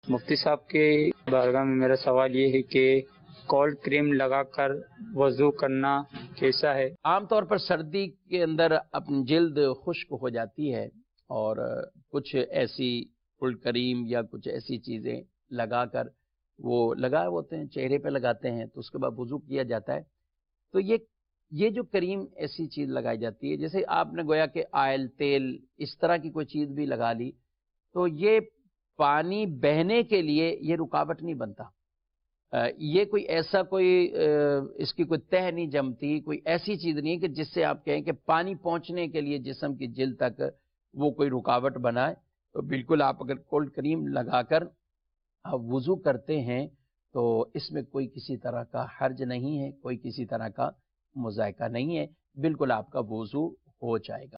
मुफ्ती साहब के बारगाह में मेरा सवाल ये है कि कोल्ड क्रीम लगाकर वज़ू करना कैसा है? आमतौर पर सर्दी के अंदर अपनी जिल्द खुश्क हो जाती है और कुछ ऐसी कोल्ड क्रीम या कुछ ऐसी चीज़ें लगाकर वो लगाए होते हैं, चेहरे पे लगाते हैं, तो उसके बाद वज़ू किया जाता है। तो ये जो करीम ऐसी चीज़ लगाई जाती है, जैसे आपने गोया कि ऑयल, तेल इस तरह की कोई चीज़ भी लगा ली, तो ये पानी बहने के लिए ये रुकावट नहीं बनता। ये कोई ऐसा इसकी कोई तह नहीं जमती, कोई ऐसी चीज़ नहीं है कि जिससे आप कहें कि पानी पहुँचने के लिए जिस्म की जिल्द तक वो कोई रुकावट बनाए। तो बिल्कुल आप अगर कोल्ड क्रीम लगाकर आप वुज़ू करते हैं, तो इसमें कोई किसी तरह का हर्ज नहीं है, कोई किसी तरह का मुज़ायका नहीं है, बिल्कुल आपका वुज़ू हो जाएगा।